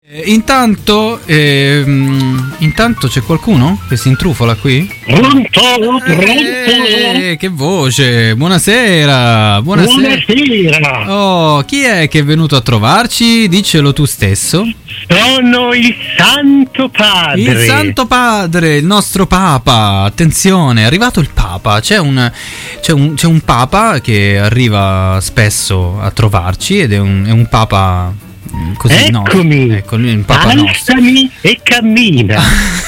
Intanto c'è qualcuno che si intrufola qui? Pronto? Che voce! Buonasera! Buonasera! Oh, chi è che è venuto a trovarci? Diccelo tu stesso. Sono il Santo Padre. Il Santo Padre, il nostro Papa. Attenzione, è arrivato il Papa. C'è un Papa che arriva spesso a trovarci ed è un Papa così. Eccomi, no? Ecco, il Papa alzami nostro. E cammina.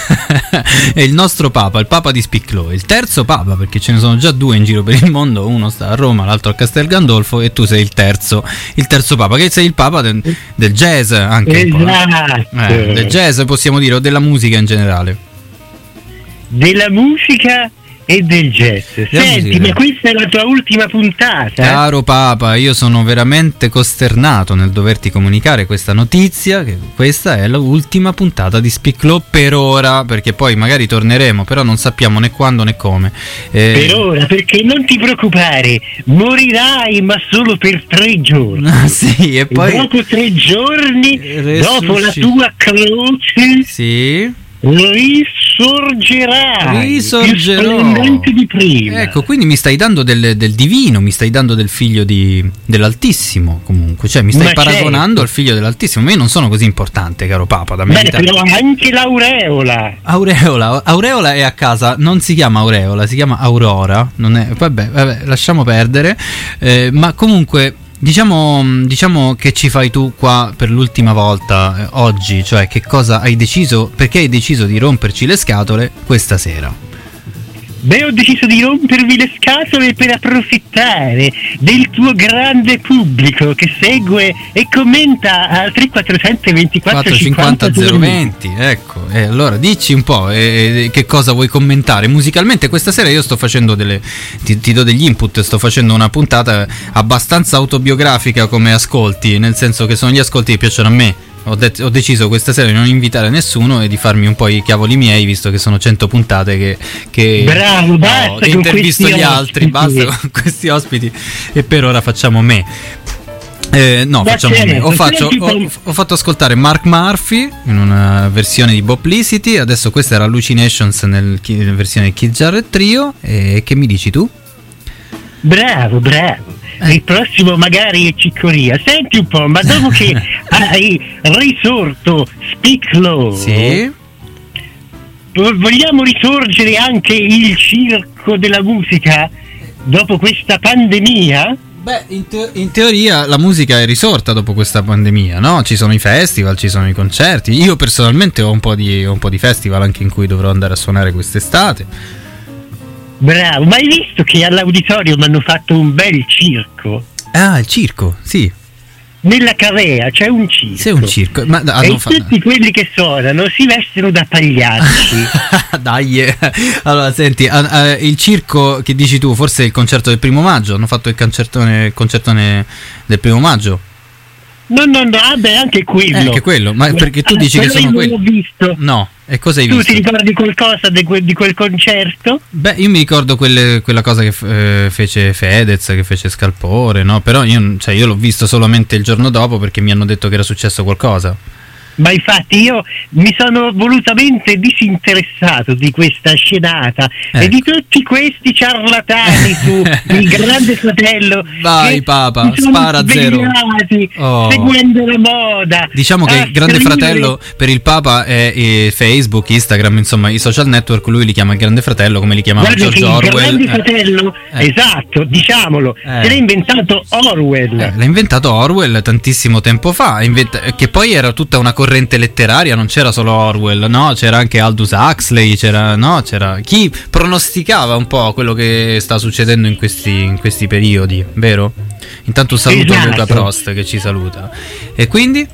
È il nostro Papa, il Papa di Spiclo, il terzo Papa, perché ce ne sono già due in giro per il mondo, uno sta a Roma, l'altro a Castel Gandolfo, e tu sei il terzo Papa, che sei il Papa del jazz anche. Esatto. Del jazz possiamo dire, o della musica in generale. Della musica e del jazz. Senti, ma questa è la tua ultima puntata? Caro Papa, io sono veramente costernato nel doverti comunicare questa notizia, che questa è l'ultima puntata di Spiclo per ora, perché poi magari torneremo, però non sappiamo né quando né come. Per ora, perché non ti preoccupare, morirai ma solo per 3 giorni. Sì, e poi dopo 3 giorni, dopo la tua croce, sì, risorgerò più splendente di prima. Ecco, quindi mi stai dando del divino, mi stai dando del figlio dell'Altissimo, comunque, cioè mi stai paragonando al figlio dell'Altissimo. Ma io non sono così importante, caro Papa, da me. Però anche l'aureola. Aureola è a casa, non si chiama Aureola, si chiama Aurora, non è, vabbè, lasciamo perdere, ma comunque Diciamo che ci fai tu qua per l'ultima volta oggi, cioè che cosa hai deciso, perché hai deciso di romperci le scatole questa sera? Beh, ho deciso di rompervi le scatole per approfittare del tuo grande pubblico che segue e commenta al 3400 24 50 020. Ecco, allora dici un po' che cosa vuoi commentare musicalmente. Questa sera io sto facendo ti do degli input, sto facendo una puntata abbastanza autobiografica come ascolti, nel senso che sono gli ascolti che piacciono a me. Ho deciso questa sera di non invitare nessuno e di farmi un po' i cavoli miei, visto che sono 100 puntate che bravo, basta che intervisto gli altri, basta con questi ospiti, e per ora facciamo me. Facciamo me. Ho fatto ascoltare Mark Murphy in una versione di Boplicity, adesso questa era Hallucinations nella versione di Keith Jarrett Trio. E che mi dici tu? Bravo. Il prossimo magari è Ciccoria. Senti un po', ma dopo che hai risorto Spiclo, sì, vogliamo risorgere anche il circo della musica dopo questa pandemia? Beh, in teoria la musica è risorta dopo questa pandemia, no? Ci sono i festival, ci sono i concerti. Io personalmente ho un po' di festival anche in cui dovrò andare a suonare quest'estate. Bravo, ma hai visto che all'auditorio mi hanno fatto un bel circo? Ah, il circo, sì. Nella Cavea c'è un circo. C'è un circo. Tutti quelli che suonano si vestono da pagliacci. Dai, allora senti, il circo che dici tu, forse è il concerto del 1° maggio. Hanno fatto il concertone del 1° maggio. No, vabbè, anche quello. Anche quello, ma perché tu dici che sono quelli? Io non l'ho visto. No, e cosa hai visto? Tu ti ricordi qualcosa di quel concerto? Beh, io mi ricordo quella cosa che fece Fedez, che fece Scalpore, no? Però io l'ho visto solamente il giorno dopo perché mi hanno detto che era successo qualcosa. Ma infatti io mi sono volutamente disinteressato di questa scenata, e di tutti questi ciarlatani su il Grande Fratello. Vai Papa, spara a zero. Seguendo la moda. Diciamo che il Grande Fratello per il Papa è Facebook, Instagram, insomma i social network, lui li chiama il Grande Fratello come li chiamava George Orwell. Il Grande Fratello, esatto, diciamolo, se l'ha inventato Orwell. L'ha inventato Orwell tantissimo tempo fa, che poi era tutta una corrente letteraria, non c'era solo Orwell, no? C'era anche Aldous Huxley, c'era chi pronosticava un po' quello che sta succedendo in questi periodi, vero? Intanto saluto Luca Prost che ci saluta. E quindi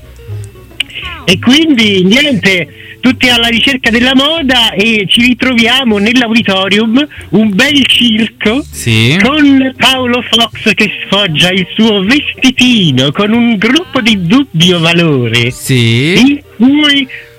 niente, tutti alla ricerca della moda, e ci ritroviamo nell'auditorium, un bel circo, sì, con Paolo Fox che sfoggia il suo vestitino con un gruppo di dubbio valore, sì, in cui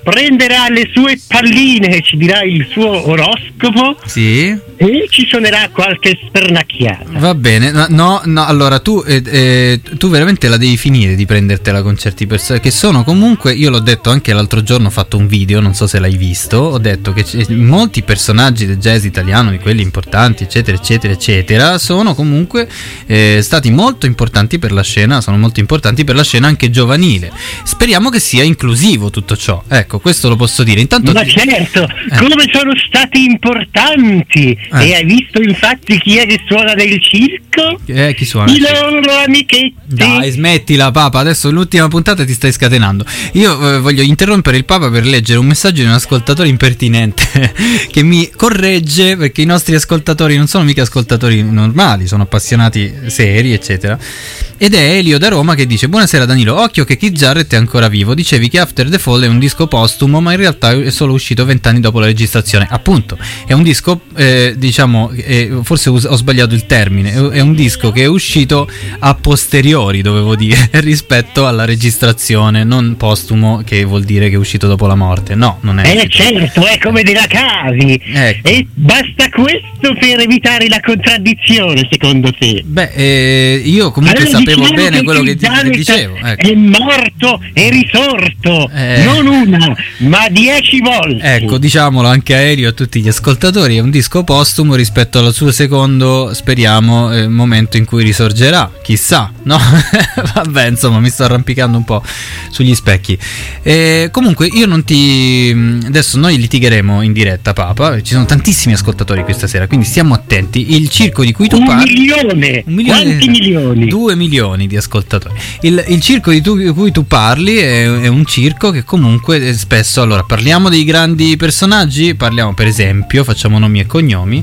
prenderà le sue palline e ci dirà il suo oroscopo. Sì. E ci suonerà qualche spernacchiata. Va bene, no, allora tu veramente la devi finire di prendertela con certi personaggi che sono comunque, io l'ho detto anche l'altro giorno, ho fatto un video, non so se l'hai visto, ho detto che molti personaggi del jazz italiano, di quelli importanti, eccetera, eccetera, eccetera, sono comunque stati molto importanti per la scena, sono molto importanti per la scena anche giovanile. Speriamo che sia inclusivo tutto ciò, ecco, questo lo posso dire. Intanto ma certo, come sono stati importanti. E hai visto infatti chi è che suona nel circo? Chi suona? I loro amichetti. Dai, smettila Papa, adesso l'ultima puntata ti stai scatenando. Io voglio interrompere il Papa per leggere un messaggio di un ascoltatore impertinente che mi corregge, perché i nostri ascoltatori non sono mica ascoltatori normali, sono appassionati seri, eccetera. Ed è Elio da Roma che dice: buonasera Danilo, occhio che Keith Jarrett è ancora vivo, dicevi che After the Fall è un disco postumo, ma in realtà è solo uscito 20 anni dopo la registrazione. Appunto, è un disco diciamo, forse ho sbagliato il termine, è un disco che è uscito a posteriori, dovevo dire, rispetto alla registrazione, non postumo, che vuol dire che è uscito dopo la morte. No, non è certo, è come della Cavi, ecco. E basta questo per evitare la contraddizione, secondo te? Beh, io comunque allora, sapevo bene quello che dicevo, ecco. È morto e risorto, non una ma 10 volte. Ecco, diciamolo anche a Elio e a tutti gli ascoltatori, è un disco postumo rispetto al suo secondo, speriamo, momento in cui risorgerà, chissà, no? Vabbè, insomma, mi sto arrampicando un po' sugli specchi. Comunque io non ti... adesso noi litigheremo in diretta, Papa, ci sono tantissimi ascoltatori questa sera, quindi stiamo attenti. Il circo di cui tu parli... Un milione. Quanti milioni? 2 milioni di ascoltatori. Il circo di cui tu parli è un circo che comunque spesso, allora, parliamo dei grandi personaggi, parliamo per esempio, facciamo nomi e cognomi,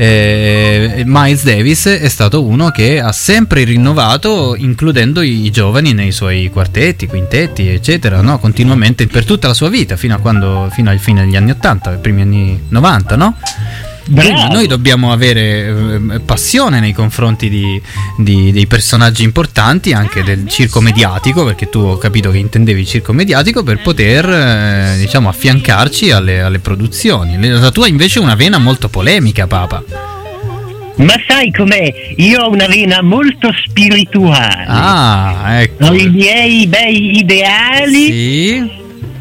Miles Davis è stato uno che ha sempre rinnovato, includendo i giovani nei suoi quartetti, quintetti, eccetera, no? Continuamente per tutta la sua vita, fino al fine degli anni 80, ai primi anni 90, no? Quindi noi dobbiamo avere passione nei confronti dei personaggi importanti, anche del circo mediatico, perché tu ho capito che intendevi il circo mediatico, per poter diciamo affiancarci alle produzioni. La tua invece è una vena molto polemica, Papa. Ma sai com'è? Io ho una vena molto spirituale. Ah, ecco. Ho i miei bei ideali. Sì.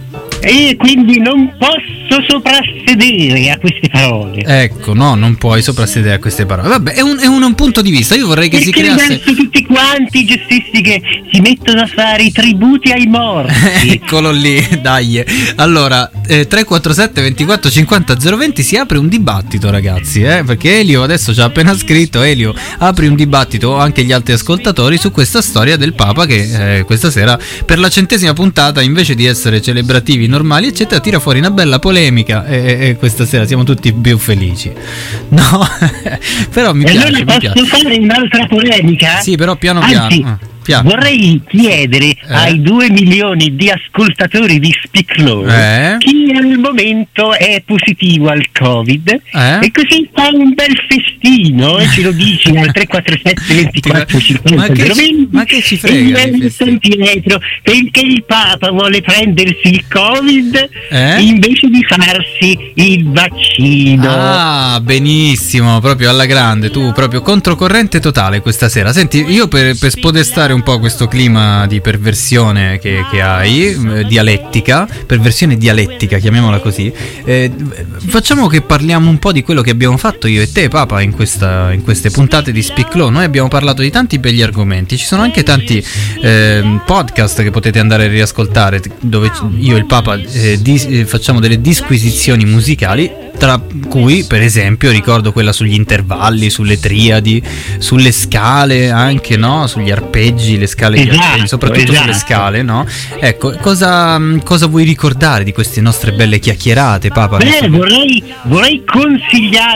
E quindi non posso soprassedere a queste parole. Ecco, no, non puoi soprassedere a queste parole. Vabbè, è un punto di vista. Io vorrei che perché si creasse... adesso tutti quanti i gestisti che si mettono a fare i tributi ai morti. Eccolo lì, dai. Allora, 347 24 50 020 si apre un dibattito, ragazzi, perché Elio adesso ci ha appena scritto. Elio, apri un dibattito, anche gli altri ascoltatori, su questa storia del Papa che questa sera, per la 100ª puntata, invece di essere celebrativi normali eccetera, tira fuori una bella polemica e questa sera siamo tutti più felici, no? Però mi piace. Allora posso fare un'altra polemica? Sì, però piano Anzi, piano. Vorrei chiedere ai 2 milioni di ascoltatori di Speak Low chi al momento è positivo al Covid e così fa un bel festino e ce lo dici al 347 24 50 020. Ma che ci frega di San Pietro, perché il Papa vuole prendersi il Covid invece di farsi il vaccino. Ah, benissimo, proprio alla grande, tu proprio controcorrente totale questa sera. Senti, io per spodestare un po' questo clima di perversione che hai, dialettica, perversione dialettica, chiamiamola così, facciamo che parliamo un po' di quello che abbiamo fatto io e te, Papa, in queste puntate di Speak Low. Noi abbiamo parlato di tanti begli argomenti, ci sono anche tanti podcast che potete andare a riascoltare, dove io e il Papa facciamo delle disquisizioni musicali, tra cui per esempio ricordo quella sugli intervalli, sulle triadi, sulle scale anche, no? Sugli arpeggi, le scale, soprattutto sulle scale, no? Ecco, cosa vuoi ricordare di queste nostre belle chiacchierate, Papa? Beh, vorrei consigliare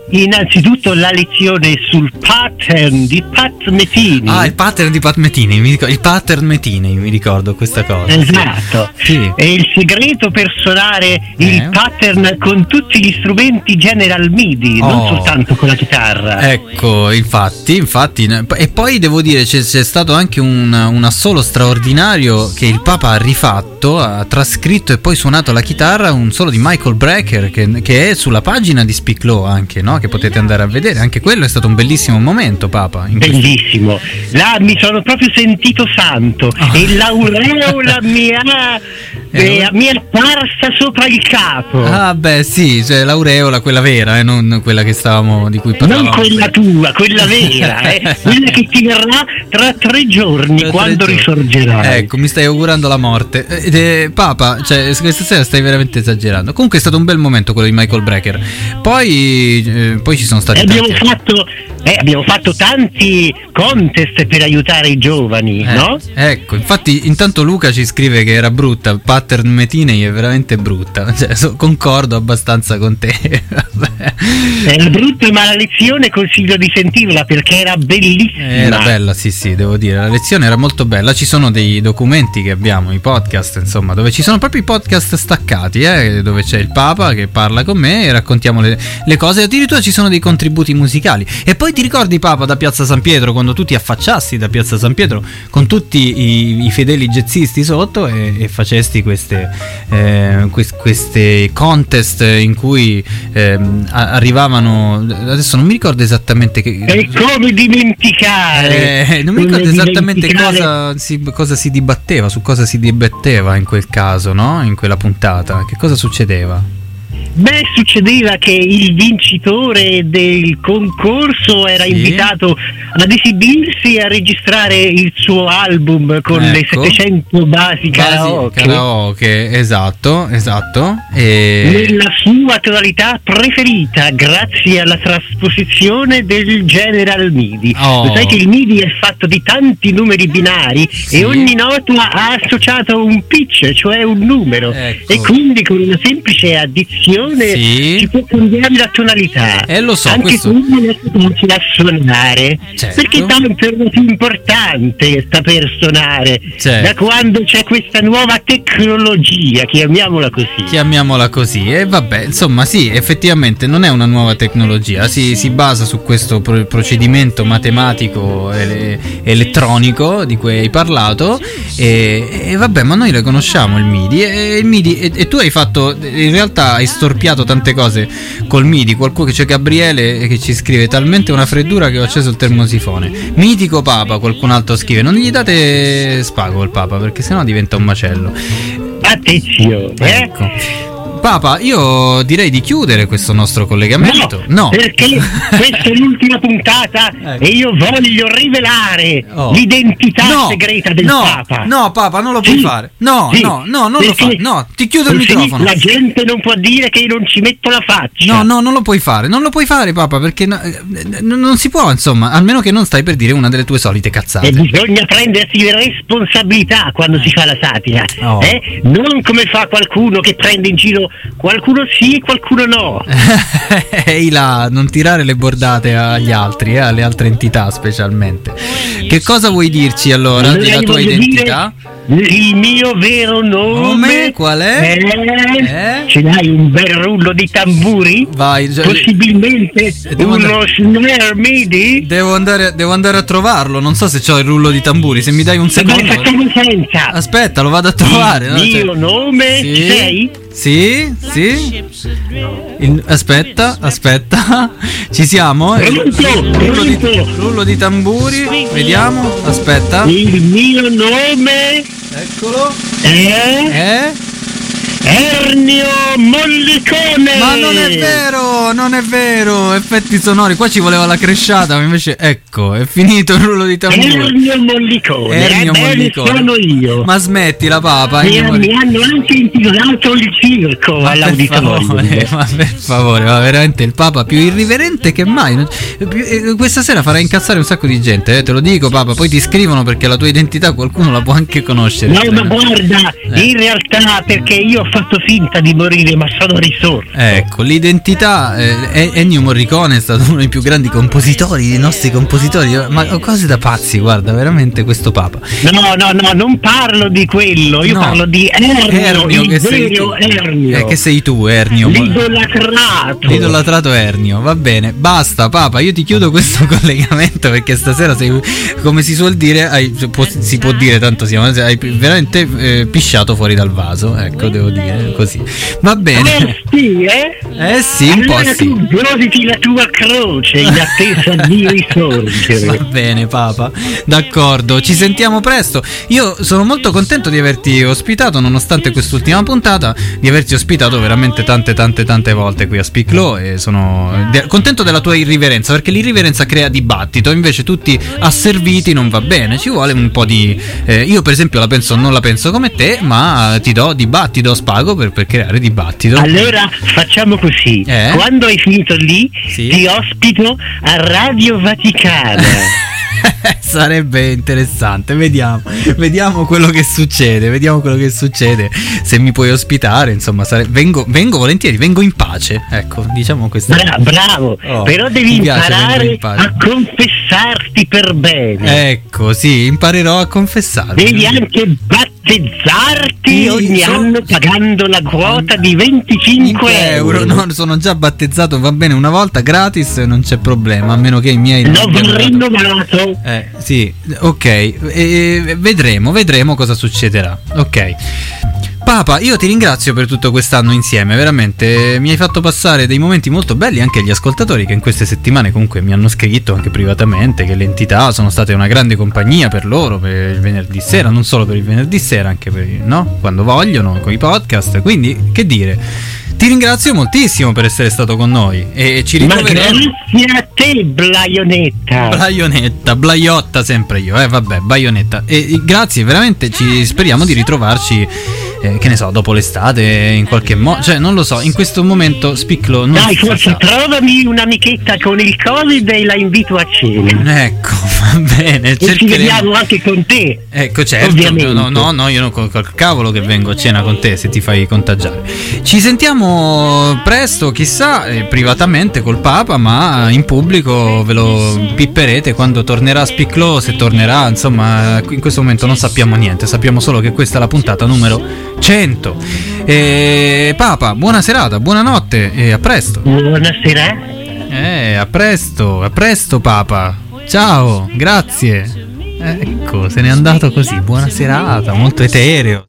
innanzitutto la lezione sul pattern di Pat Metheny. Il pattern di Pat Metheny, il pattern Metheny, mi ricordo questa cosa. Esatto. Sì. È il segreto per suonare il pattern con tutti gli strumenti General MIDI, non soltanto con la chitarra. Ecco, infatti. E poi devo dire c'è stato anche un assolo straordinario che il Papa ha rifatto, ha trascritto e poi suonato la chitarra, un solo di Michael Brecker che è sulla pagina di Speak Low anche, no? Che potete andare a vedere. Anche quello è stato un bellissimo momento, Papa. Bellissimo. Là mi sono proprio sentito santo e l'aureola mi è apparsa sopra il capo. Sì, cioè l'aureola, quella vera, non quella che di cui parlavamo. Non quella tua, quella vera, quella che ti verrà tra 3 giorni, quando risorgerai. Ecco, mi stai augurando la morte. Papa, cioè questa sera stai veramente esagerando. Comunque è stato un bel momento quello di Michael Brecker. Poi ci sono stati abbiamo fatto tanti contest per aiutare i giovani, no? Ecco, infatti intanto Luca ci scrive che era brutta, Pattern Metheny è veramente brutta, cioè, concordo abbastanza con te. Era brutta, ma la lezione consiglio di sentirla perché era bellissima. Era bella, sì, devo dire, la lezione era molto bella. Ci sono dei documenti che abbiamo, i podcast, insomma, dove ci sono proprio i podcast staccati, dove c'è il Papa che parla con me e raccontiamo le cose, addirittura ci sono dei contributi musicali. E poi ti ricordi, Papa, da Piazza San Pietro, quando tu ti affacciasti da Piazza San Pietro con tutti i fedeli jazzisti sotto e facesti queste contest in cui arrivavano, adesso non mi ricordo esattamente e come dimenticare, non mi ricordo esattamente cosa si dibatteva, su cosa si dibatteva in quel caso, no? In quella puntata, che cosa succedeva? Succedeva che il vincitore del concorso era invitato ad esibirsi e a registrare il suo album con le 700 basi karaoke, esatto, nella sua tonalità preferita, grazie alla trasposizione del General MIDI. Lo sai che il MIDI è fatto di tanti numeri binari e ogni nota ha associato un pitch, cioè un numero, e quindi con una semplice addizione si può cambiare la tonalità. Lo so, anche questo... tu non riesci a suonare, perché tanto è più importante sta per suonare, da quando c'è questa nuova tecnologia, chiamiamola così. E vabbè, insomma, sì, effettivamente non è una nuova tecnologia, si basa su questo procedimento matematico elettronico di cui hai parlato, e vabbè, ma noi le conosciamo il MIDI e tu hai fatto, in realtà hai storpiato tante cose col MIDI. Qualcuno, che c'è Gabriele che ci scrive: talmente una freddura che ho acceso il termosifone. Mitico Papa, qualcun altro scrive: non gli date spago al Papa perché sennò diventa un macello. Attenzione, ecco. Papa, io direi di chiudere questo nostro collegamento. No, perché questa è l'ultima puntata e io voglio rivelare l'identità segreta del Papa. No, Papa, non lo puoi fare. Non lo fai. No, ti chiudo il microfono. La gente non può dire che io non ci metto la faccia. No, non lo puoi fare. Non lo puoi fare, Papa, perché non si può, insomma, almeno che non stai per dire una delle tue solite cazzate. E bisogna prendersi le responsabilità quando si fa la satira. Non come fa qualcuno che prende in giro qualcuno sì e qualcuno no. Ehi là, non tirare le bordate agli altri, alle altre entità specialmente. Che cosa vuoi dirci allora della tua identità? Il mio vero nome qual è? Ce l'hai un bel rullo di tamburi? Vai, possibilmente uno snare MIDI? Devo andare a trovarlo. Non so se c'ho il rullo di tamburi. Se mi dai un secondo. Aspetta, lo vado a trovare. Il mio nome? Ci sei? Sì. Aspetta. Ci siamo? Rullo di tamburi. Vediamo. Aspetta. Il mio nome? Eccolo. Ennio Morricone. Ma non è vero, effetti sonori. Qua ci voleva la cresciata, ma invece ecco, è finito il rullo di tamburi. Ennio Morricone. Sono io. Ma smettila, Papa. Mi hanno anche intitolato il circo all'auditorio. Ma per favore, ma veramente il Papa più irriverente che mai. Questa sera farà incazzare un sacco di gente, te lo dico, Papa. Poi ti scrivono perché la tua identità qualcuno la può anche conoscere. No, ma guarda, in realtà perché io ho fatto finta di morire, ma sono risorto. Ecco, l'identità. Ennio Morricone è stato uno dei più grandi compositori, dei nostri compositori. Ma cose da pazzi, guarda, veramente questo Papa. No, non parlo di quello, io parlo di Ernio, il vero Ernio. Che sei tu, Ernio? L'idolatrato Ernio, va bene, basta Papa, io ti chiudo questo collegamento perché stasera sei, come si suol dire, si può dire tanto siamo, hai veramente pisciato fuori dal vaso, ecco, devo dire così. Va bene. Sì, un po' sì. Tu goditi la tua croce in attesa di risorgere. Va bene Papa, d'accordo, ci sentiamo presto. Io sono molto contento di averti ospitato, nonostante quest'ultima puntata, di averti ospitato veramente tante volte qui a Speak Law, e sono contento della tua irriverenza, perché l'irriverenza crea dibattito, invece tutti asserviti non va bene, ci vuole un po' di io per esempio non la penso come te, ma ti do dibattito, spago per creare dibattito. Allora facciamo così, quando hai finito lì ti ospito a Radio Vaticana. Sarebbe interessante, vediamo quello che succede, se mi puoi ospitare, insomma, vengo volentieri, vengo in pace, ecco, diciamo questo. Bravo, però devi imparare a confessarti per bene. Ecco, sì, imparerò a confessarmi. Devi anche battezzarti ogni anno pagando la quota di 25 euro. No, sono già battezzato, va bene, una volta gratis, non c'è problema, a meno che i miei l'ho rinnovato. Sì, ok, vedremo cosa succederà. Ok. Papa, io ti ringrazio per tutto quest'anno insieme, veramente mi hai fatto passare dei momenti molto belli anche agli ascoltatori che in queste settimane comunque mi hanno scritto anche privatamente che le entità sono state una grande compagnia per loro per il venerdì sera, non solo per il venerdì sera, anche per quando vogliono, con i podcast, quindi che dire. Ti ringrazio moltissimo per essere stato con noi e ci ritroveremo. Ma grazie a te, Blaiotta sempre io, vabbè, Baionetta. E grazie, veramente, speriamo di ritrovarci, che ne so, dopo l'estate, in qualche modo, cioè non lo so, in questo momento Speak Law non dai, forse trovami un'amichetta con il Covid e la invito a cena. Ecco, va bene, e ci vediamo anche con te. Ecco, certo, ovviamente. No, io non col cavolo che vengo a cena con te se ti fai contagiare. Ci sentiamo presto, chissà, privatamente col Papa, ma in pubblico ve lo pipperete quando tornerà Speak Law, se tornerà, insomma, in questo momento non sappiamo niente, sappiamo solo che questa è la puntata numero 100. Papa, buona serata, buonanotte e a presto. Buonasera. A presto Papa. Ciao, grazie. Ecco, se n'è andato così, buona serata, molto etereo.